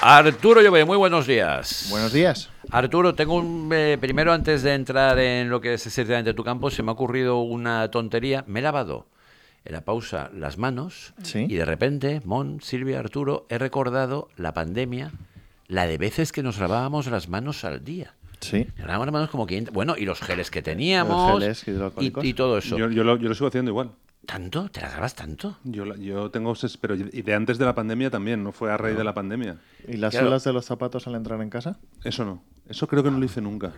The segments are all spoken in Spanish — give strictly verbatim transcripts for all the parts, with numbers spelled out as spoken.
Arturo Llobé, muy buenos días. Buenos días. Arturo, tengo un... Eh, primero, antes de entrar en lo que es exactamente tu campo, se me ha ocurrido una tontería. Me he lavado en la pausa las manos, ¿Sí? Y de repente, Mon, Silvia, Arturo, he recordado la pandemia, la de veces que nos lavábamos las manos al día. Sí. Nos lavábamos las manos como quinientas... Bueno, y los geles que teníamos. Los geles hidroalcohólicos. y, y todo eso. Yo, yo, lo, yo lo sigo haciendo igual. ¿Tanto? ¿Te las lavas tanto? Yo, la- yo tengo... ses- Pero y de antes de la pandemia también, no fue a raíz de la pandemia. ¿Y las Claro. suelas de los zapatos al entrar en casa? Eso no. Eso creo que no lo hice nunca.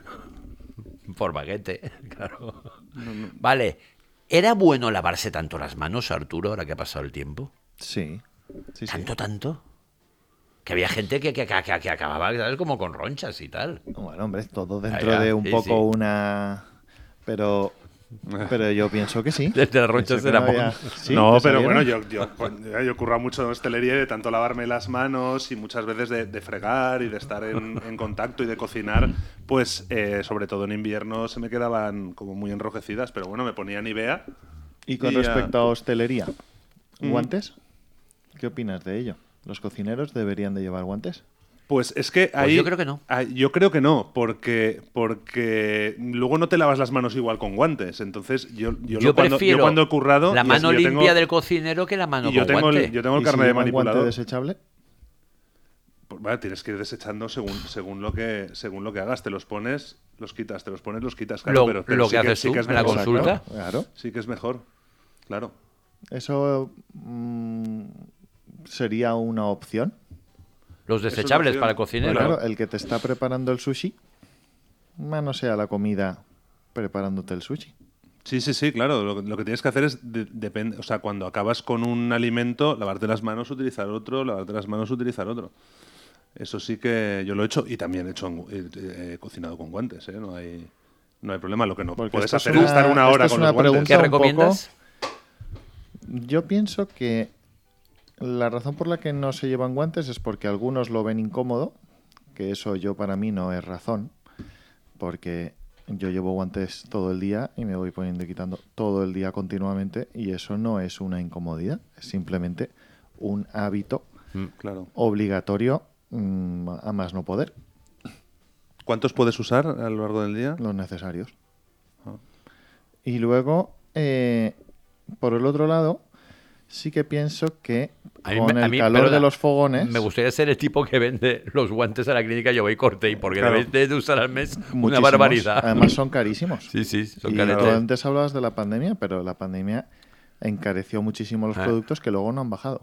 Por baguete, claro. Vale. ¿Era bueno lavarse tanto las manos, Arturo, ahora que ha pasado el tiempo? Sí. Sí, sí. ¿Tanto, tanto? Que había gente que, que, que, que- que acababa, ¿sabes? Como con ronchas y tal. Bueno, hombre, todo dentro Ah, ya, de un sí, poco sí. una... Pero... Pero yo pienso que sí. Desde las ronchas Pienso que de la no había- Mon. Sí, no, ¿te pero salieron? bueno, yo, yo, yo, yo he currado mucho en hostelería y de tanto lavarme las manos y muchas veces de, de fregar y de estar en, en contacto y de cocinar, pues eh, sobre todo en invierno se me quedaban como muy enrojecidas, pero bueno, me ponía Nivea. Y con Y ya- respecto a hostelería, Mm. ¿guantes? ¿Qué opinas de ello? ¿Los cocineros deberían de llevar guantes? Pues es que ahí... yo creo que no. ahí- yo creo que no, porque, porque luego no te lavas las manos igual con guantes. Entonces, yo, yo, Yo lo cuando, prefiero yo cuando he currado... la y mano así yo limpia tengo- del cocinero que la mano y yo con tengo, guante. el, yo tengo el ¿Y carnet si de llevan guante manipulador. desechable? Pues, vale, tienes que ir desechando según, según, lo que, según lo que hagas. Te los pones, los quitas, te los pones, los quitas. Claro, Lo- pero, pero lo sí que haces sí tú que es en la mejor. consulta. Claro. Sí que es mejor, claro. ¿Eso mm, sería una opción? Los Eso es desechables opción. para el cocinero. Claro. Claro, el que te está preparando el sushi, manosea la comida preparándote el sushi. Sí, sí, sí, claro. Lo, lo que tienes que hacer es, de- depende, o sea, cuando acabas con un alimento, lavarte las manos, utilizar otro, lavarte las manos, utilizar otro. Eso sí que yo lo he hecho y también he hecho en- he, he cocinado con guantes, ¿eh? No hay, no hay problema. Lo que no Porque puedes esto es hacer una- es estar una esto hora es con una los guantes. pregunta ¿Qué un recomiendas? Yo pienso que la razón por la que no se llevan guantes es porque algunos lo ven incómodo, que eso yo para mí no es razón, porque yo llevo guantes todo el día y me voy poniendo y quitando todo el día continuamente y eso no es una incomodidad, es simplemente un hábito Claro. obligatorio mm, a más no poder, ¿Cuántos puedes usar a lo largo del día? los necesarios. Ah. Y luego, eh, por el otro lado, sí que pienso que A mí con me- a el mí, calor perdona, de los fogones... Me gustaría ser el tipo que vende los guantes a la clínica Yo voy Corte, porque Claro. debéis de usar al mes una Muchísimos. barbaridad. Además son carísimos. Sí, sí, son y caretes. tú antes hablabas de la pandemia, pero la pandemia encareció muchísimo los Ah. productos que luego no han bajado.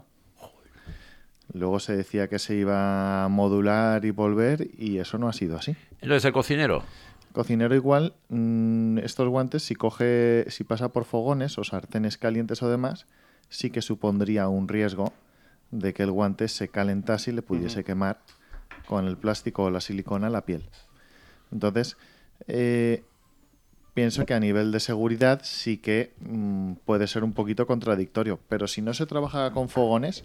Luego se decía que se iba a modular y volver y eso no ha sido así. Entonces, el cocinero. Cocinero igual, mm, estos guantes si coge, si pasa por fogones o sartenes calientes o demás, sí que supondría un riesgo de que el guante se calentase y le pudiese quemar con el plástico o la silicona la piel. Entonces, eh, pienso que a nivel de seguridad sí que mm, puede ser un poquito contradictorio, pero si no se trabaja con fogones,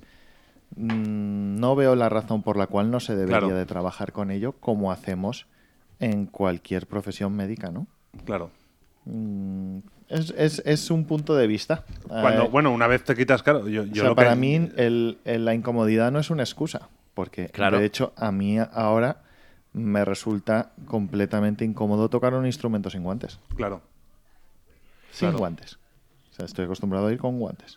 mm, no veo la razón por la cual no se debería Claro. de trabajar con ello como hacemos en cualquier profesión médica, ¿no? Claro. Mm, es, es- es un punto de vista. Cuando, Eh, bueno, una vez te quitas, claro, yo, o yo sea, lo para que- mí el- el- la incomodidad no es una excusa, porque Claro. de hecho a mí ahora me resulta completamente incómodo tocar un instrumento sin guantes. Claro. Sin Claro. guantes. O sea, estoy acostumbrado a ir con guantes.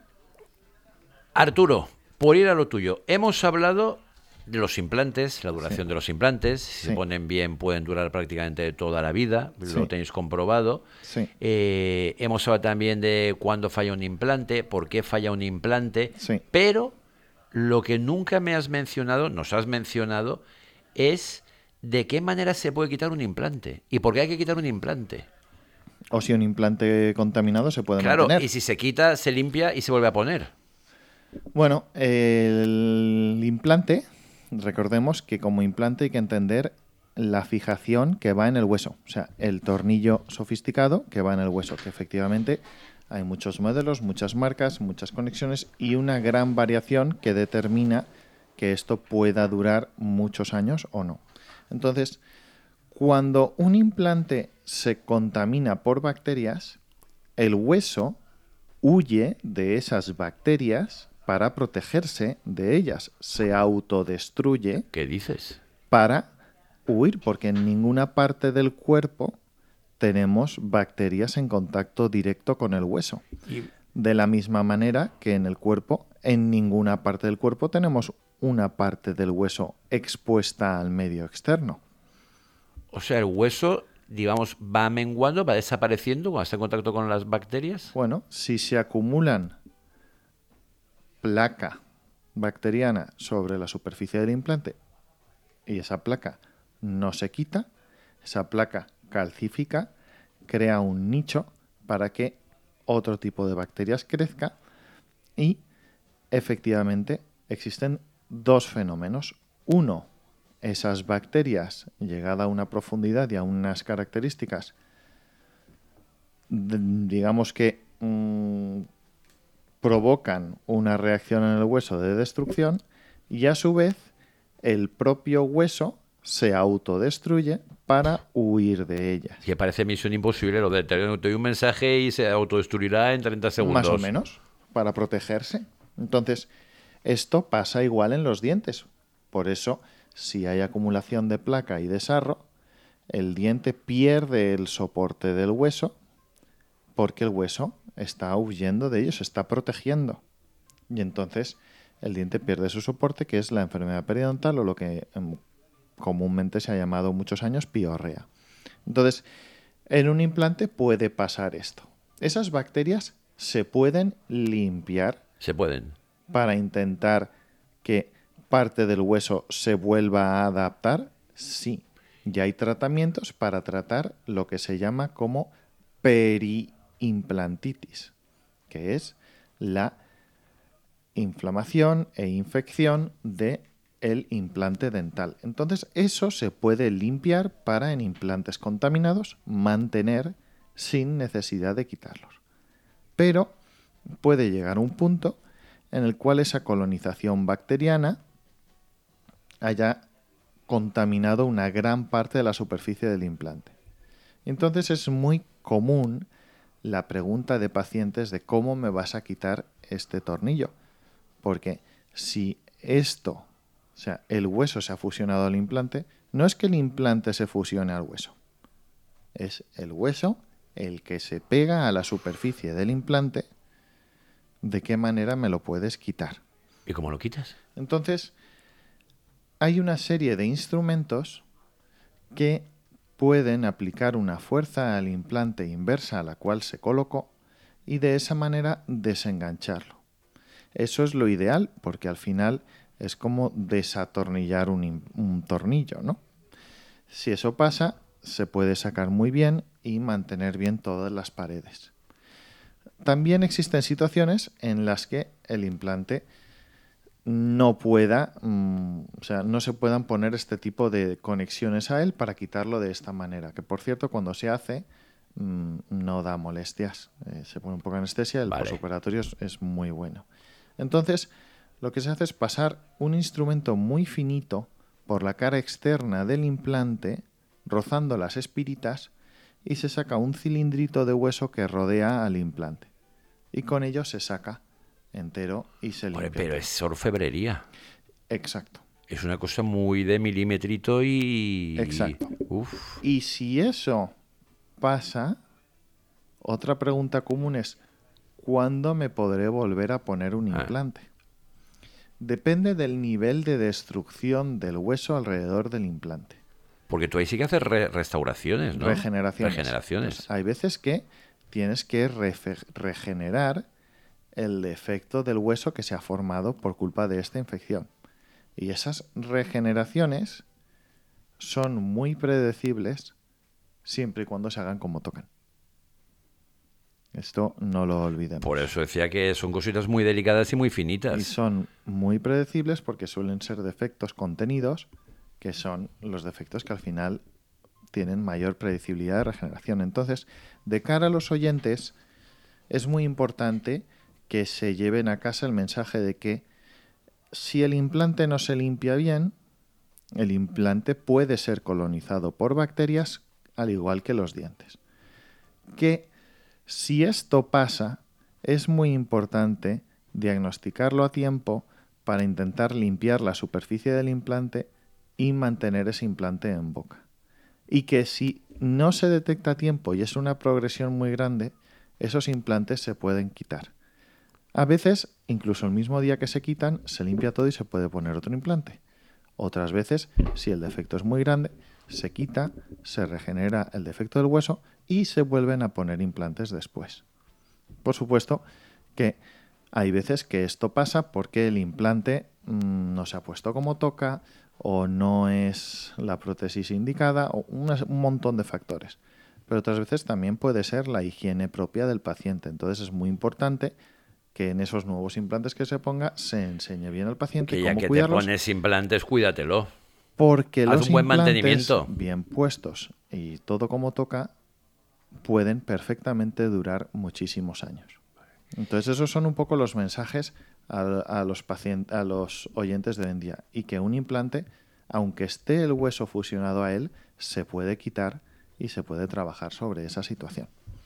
Arturo, por ir a lo tuyo, hemos hablado de los implantes, la duración de los implantes, si Sí. se ponen bien pueden durar prácticamente toda la vida, Sí. lo tenéis comprobado. Sí. Eh, hemos hablado también de cuándo falla un implante, por qué falla un implante, Sí. pero lo que nunca me has mencionado, nos has mencionado, es de qué manera se puede quitar un implante y por qué hay que quitar un implante. O si un implante contaminado se puede Claro, mantener. y si se quita, se limpia y se vuelve a poner. Bueno, el implante, recordemos que como implante hay que entender la fijación que va en el hueso, o sea, el tornillo sofisticado que va en el hueso, que efectivamente hay muchos modelos, muchas marcas, muchas conexiones y una gran variación que determina que esto pueda durar muchos años o no. Entonces, cuando un implante se contamina por bacterias, el hueso huye de esas bacterias para protegerse de ellas. Se autodestruye. ¿Qué dices? Para huir, porque en ninguna parte del cuerpo tenemos bacterias en contacto directo con el hueso. Y... De la misma manera que en el cuerpo, en ninguna parte del cuerpo tenemos una parte del hueso expuesta al medio externo. O sea, el hueso, digamos, va menguando, va desapareciendo cuando está en contacto con las bacterias. Bueno, si se acumulan placa bacteriana sobre la superficie del implante y esa placa no se quita, esa placa calcífica crea un nicho para que otro tipo de bacterias crezca y efectivamente existen dos fenómenos. Uno, esas bacterias, llegada a una profundidad y a unas características, digamos que mmm, provocan una reacción en el hueso de destrucción y a su vez el propio hueso se autodestruye para huir de ellas. Que parece misión imposible lo de te doy un mensaje y se autodestruirá en treinta segundos. Más o menos, para protegerse. Entonces, esto pasa igual en los dientes. Por eso, si hay acumulación de placa y de sarro, el diente pierde el soporte del hueso porque el hueso está huyendo de ello, se está protegiendo. Y entonces el diente pierde su soporte, que es la enfermedad periodontal o lo que comúnmente se ha llamado muchos años piorrea. Entonces, en un implante puede pasar esto. Esas bacterias se pueden limpiar. Se pueden. Para intentar que parte del hueso se vuelva a adaptar, sí. Ya hay tratamientos para tratar lo que se llama como periimplantitis, que es la inflamación e infección de el implante dental. Entonces, eso se puede limpiar para en implantes contaminados mantener sin necesidad de quitarlos. Pero puede llegar un punto en el cual esa colonización bacteriana haya contaminado una gran parte de la superficie del implante. Entonces, es muy común la pregunta de pacientes de cómo me vas a quitar este tornillo. Porque si esto, o sea, el hueso se ha fusionado al implante, no es que el implante se fusione al hueso. Es el hueso el que se pega a la superficie del implante. ¿De qué manera me lo puedes quitar? ¿Y cómo lo quitas? Entonces, hay una serie de instrumentos que pueden aplicar una fuerza al implante inversa a la cual se colocó y de esa manera desengancharlo. Eso es lo ideal porque al final es como desatornillar un, un tornillo, ¿no? Si eso pasa, se puede sacar muy bien y mantener bien todas las paredes. También existen situaciones en las que el implante no pueda, mmm, o sea, no se puedan poner este tipo de conexiones a él para quitarlo de esta manera. Que por cierto, cuando se hace, mmm, no da molestias. Eh, se pone un poco de anestesia, el vale. Postoperatorio es, es muy bueno. Entonces, lo que se hace es pasar un instrumento muy finito por la cara externa del implante, rozando las espiritas, y se saca un cilindrito de hueso que rodea al implante. Y con ello se saca entero y se limpia. Pero es orfebrería. Exacto. Es una cosa muy de milimetrito y... Exacto. Uf. Y si eso pasa, otra pregunta común es, ¿cuándo me podré volver a poner un Ah. implante? Depende del nivel de destrucción del hueso alrededor del implante. Porque tú ahí sí que haces re restauraciones, ¿no? Regeneraciones. Regeneraciones. Pues hay veces que tienes que regenerar el defecto del hueso que se ha formado por culpa de esta infección. Y esas regeneraciones son muy predecibles siempre y cuando se hagan como tocan. Esto no lo olvidemos. Por eso decía que son cositas muy delicadas y muy finitas. Y son muy predecibles porque suelen ser defectos contenidos, que son los defectos que al final tienen mayor predecibilidad de regeneración. Entonces, de cara a los oyentes, es muy importante que se lleven a casa el mensaje de que si el implante no se limpia bien, el implante puede ser colonizado por bacterias al igual que los dientes. Que si esto pasa, es muy importante diagnosticarlo a tiempo para intentar limpiar la superficie del implante y mantener ese implante en boca. Y que si no se detecta a tiempo y es una progresión muy grande, esos implantes se pueden quitar. A veces, incluso el mismo día que se quitan, se limpia todo y se puede poner otro implante. Otras veces, si el defecto es muy grande, se quita, se regenera el defecto del hueso y se vuelven a poner implantes después. Por supuesto que hay veces que esto pasa porque el implante mmm, no se ha puesto como toca o no es la prótesis indicada o una, un montón de factores. Pero otras veces también puede ser la higiene propia del paciente. Entonces es muy importante que en esos nuevos implantes que se ponga se enseñe bien al paciente que cómo ya que cuidarlos. te pones implantes, cuídatelo. Porque Haz los un buen implantes mantenimiento. bien puestos y todo como toca pueden perfectamente durar muchísimos años. Entonces esos son un poco los mensajes a, a los pacientes, a los oyentes de hoy en día. Y que un implante, aunque esté el hueso fusionado a él, se puede quitar y se puede trabajar sobre esa situación.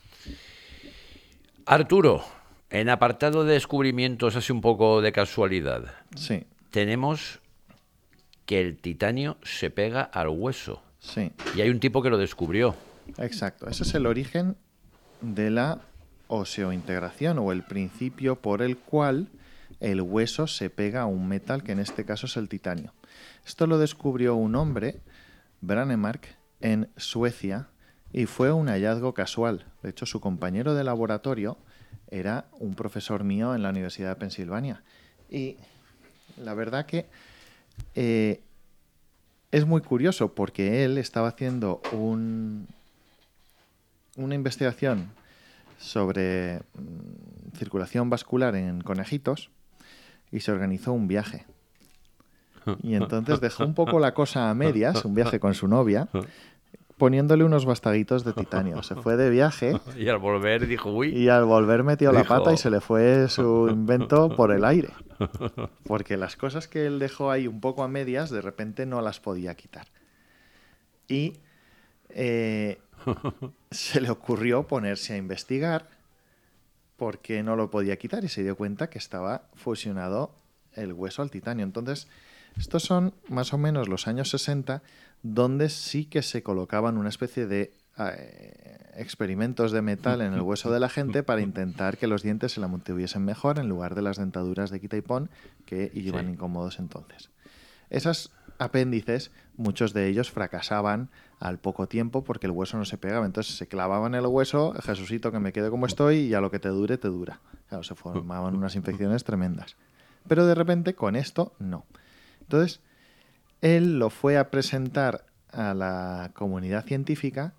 Arturo, en apartado de descubrimientos, así un poco de casualidad, Sí. tenemos que el titanio se pega al hueso. Sí. Y hay un tipo que lo descubrió. Exacto. Ese es el origen de la oseointegración o el principio por el cual el hueso se pega a un metal, que en este caso es el titanio. Esto lo descubrió un hombre, Brånemark, en Suecia, y fue un hallazgo casual. De hecho, su compañero de laboratorio era un profesor mío en la Universidad de Pensilvania. Y la verdad que eh, es muy curioso porque él estaba haciendo un, una investigación sobre mmm, circulación vascular en conejitos y se organizó un viaje. Y entonces dejó un poco la cosa a medias, un viaje con su novia, poniéndole unos bastaguitos de titanio. Se fue de viaje y al volver dijo, uy. Y al volver metió la dijo... pata y se le fue su invento por el aire. Porque las cosas que él dejó ahí un poco a medias, de repente no las podía quitar. Y eh, se le ocurrió ponerse a investigar por qué no lo podía quitar y se dio cuenta que estaba fusionado el hueso al titanio. Entonces, estos son más o menos los años sesenta, donde sí que se colocaban una especie de eh, experimentos de metal en el hueso de la gente para intentar que los dientes se la mantuviesen mejor en lugar de las dentaduras de quita y pon que iban sí. incómodos entonces. Esos apéndices, muchos de ellos fracasaban al poco tiempo porque el hueso no se pegaba. Entonces se clavaban el hueso, Jesucito, que me quede como estoy y a lo que te dure, te dura. Claro, se formaban unas infecciones tremendas. Pero de repente con esto no. Entonces él lo fue a presentar a la comunidad científica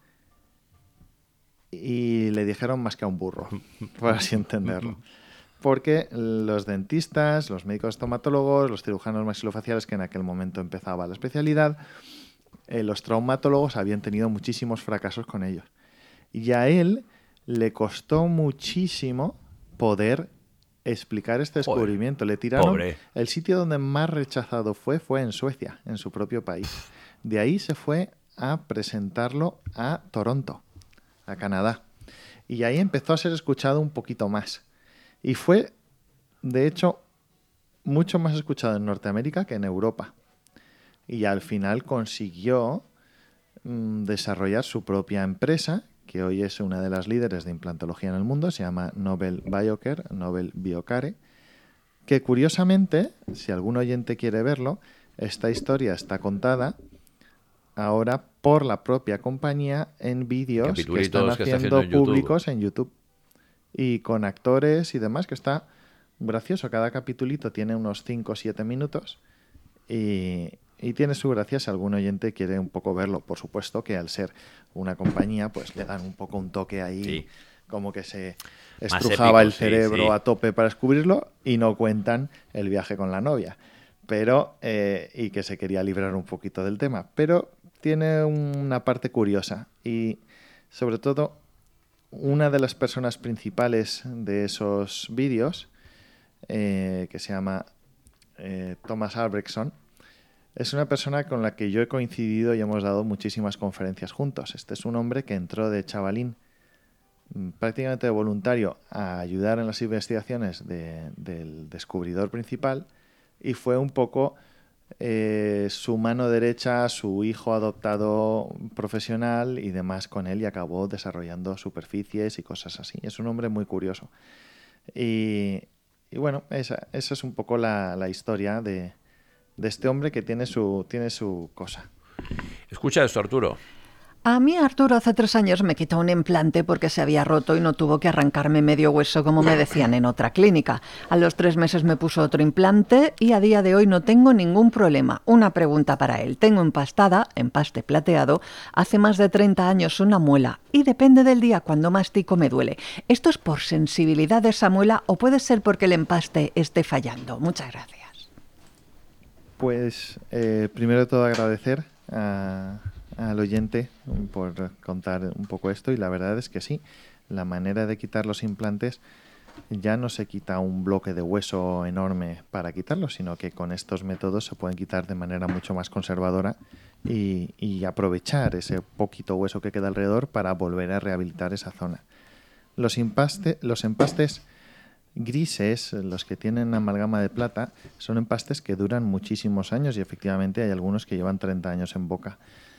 y le dijeron más que a un burro, por así entenderlo. Porque los dentistas, los médicos estomatólogos, los cirujanos maxilofaciales, que en aquel momento empezaba la especialidad, eh, los traumatólogos habían tenido muchísimos fracasos con ellos. Y a él le costó muchísimo poder explicar este descubrimiento. Pobre, le tiraron pobre. El sitio donde más rechazado fue fue en Suecia, en su propio país. De ahí se fue a presentarlo a Toronto, a Canadá. Y ahí empezó a ser escuchado un poquito más. Y fue, de hecho, mucho más escuchado en Norteamérica que en Europa. Y al final consiguió mmm, desarrollar su propia empresa, que hoy es una de las líderes de implantología en el mundo, se llama Nobel Biocare, Nobel Biocare, que curiosamente, si algún oyente quiere verlo, esta historia está contada ahora por la propia compañía en vídeos que están haciendo, que está haciendo en públicos YouTube. en YouTube. Y con actores y demás, que está gracioso. Cada capitulito tiene unos cinco o siete minutos y, y tiene su gracia si algún oyente quiere un poco verlo. Por supuesto que al ser una compañía, pues le dan un poco un toque ahí, sí. como que se estrujaba épico, el cerebro sí, sí. a tope para descubrirlo y no cuentan el viaje con la novia. Pero, eh, y que se quería librar un poquito del tema. Pero tiene una parte curiosa y sobre todo una de las personas principales de esos vídeos, eh, que se llama eh, Thomas Albrechtson, es una persona con la que yo he coincidido y hemos dado muchísimas conferencias juntos. Este es un hombre que entró de chavalín prácticamente de voluntario a ayudar en las investigaciones de, del descubridor principal y fue un poco eh, su mano derecha, su hijo adoptado profesional y demás con él y acabó desarrollando superficies y cosas así. Es un hombre muy curioso. Y, y bueno, esa, esa es un poco la, la historia de, de este hombre que tiene su, tiene su cosa. Escucha esto, Arturo. A mí Arturo hace tres años me quitó un implante porque se había roto y no tuvo que arrancarme medio hueso como me decían en otra clínica. A los tres meses me puso otro implante y a día de hoy no tengo ningún problema. Una pregunta para él. Tengo empastada, empaste plateado, hace más de treinta años una muela y depende del día cuando mastico me duele. ¿Esto es por sensibilidad de esa muela o puede ser porque el empaste esté fallando? Muchas gracias. Pues eh, primero de todo agradecer a... al oyente por contar un poco esto y la verdad es que sí, la manera de quitar los implantes ya no se quita un bloque de hueso enorme para quitarlos, sino que con estos métodos se pueden quitar de manera mucho más conservadora y, y aprovechar ese poquito hueso que queda alrededor para volver a rehabilitar esa zona. Los, impaste, los empastes grises, los que tienen amalgama de plata, son empastes que duran muchísimos años y efectivamente hay algunos que llevan treinta años en boca.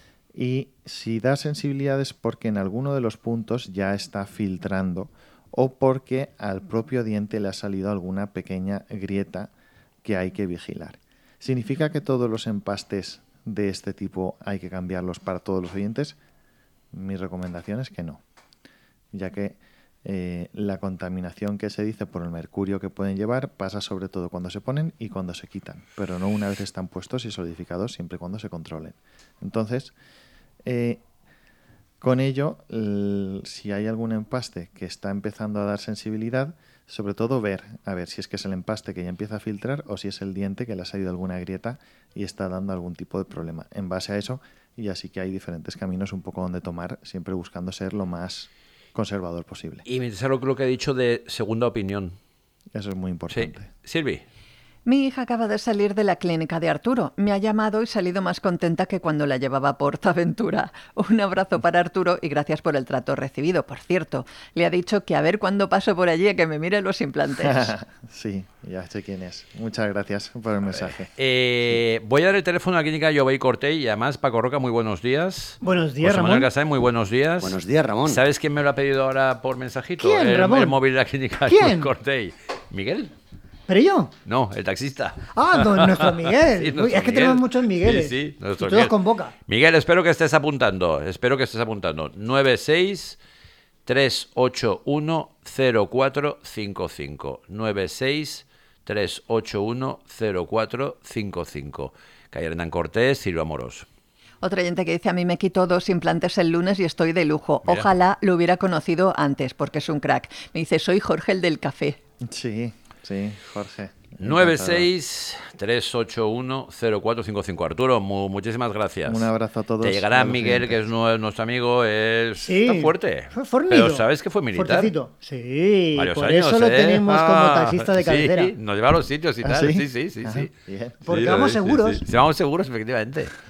Y si da sensibilidad es porque en alguno de los puntos ya está filtrando o porque al propio diente le ha salido alguna pequeña grieta que hay que vigilar. ¿Significa que todos los empastes de este tipo hay que cambiarlos para todos los dientes? Mi recomendación es que no, ya que eh, la contaminación que se dice por el mercurio que pueden llevar pasa sobre todo cuando se ponen y cuando se quitan, pero no una vez están puestos y solidificados, siempre y cuando se controlen. Entonces, Eh, con ello, el, si hay algún empaste que está empezando a dar sensibilidad, sobre todo ver, a ver si es que es el empaste que ya empieza a filtrar o si es el diente que le ha salido alguna grieta y está dando algún tipo de problema. En base a eso, y así que hay diferentes caminos un poco donde tomar, siempre buscando ser lo más conservador posible. Y me interesa lo que he dicho de segunda opinión. Eso es muy importante. Sí. Silvi. Mi hija acaba de salir de la clínica de Arturo. Me ha llamado y salido más contenta que cuando la llevaba a PortAventura. Un abrazo para Arturo y gracias por el trato recibido. Por cierto, le ha dicho que a ver cuándo paso por allí a que me mire los implantes. Sí, ya sé quién es. Muchas gracias por el mensaje. Eh, voy a dar el teléfono a la clínica Jovey Cortey y además Paco Roca, muy buenos días. Buenos días, José Ramón. Manuel Gasay, muy buenos días. Buenos días, Ramón. ¿Sabes quién me lo ha pedido ahora por mensajito? ¿Quién, el, Ramón? el móvil de la clínica ¿Quién? Jovey Cortey. ¿Miguel? ¿Pero yo? No, el taxista. Ah, don, nuestro Miguel. Sí, Uy, nuestro es que Miguel. tenemos muchos Migueles. Sí, sí, nuestro y todos Miguel. con boca. Miguel, espero que estés apuntando. Espero que estés apuntando. nueve seis tres ocho uno cero cuatro cinco cinco. nueve seis tres ocho uno cero cuatro cinco cinco. Calle Hernán Cortés, Silvio Amorós. Otra oyente que dice, a mí me quitó dos implantes el lunes y estoy de lujo. Mira. Ojalá lo hubiera conocido antes, porque es un crack. Me dice, soy Jorge el del café. Sí, sí, Jorge. nueve seis tres ocho uno cero cuatro cinco cinco. Arturo, mu muchísimas gracias. Un abrazo a todos. Te llegará a los Miguel, que es oyentes. nu- nuestro amigo, es Sí. está fuerte. Fue fornido. Pero ¿sabes que fue militar? Fuertecito. Sí, Varios por años, eso lo ¿eh? tenemos como Ah, taxista de cabecera. Sí, nos lleva a los sitios y ¿Ah, tal. sí? Sí, sí, sí, Ah, sí. bien. Porque Sí, vamos sí, sí, seguros. sí. Sí, vamos seguros, efectivamente.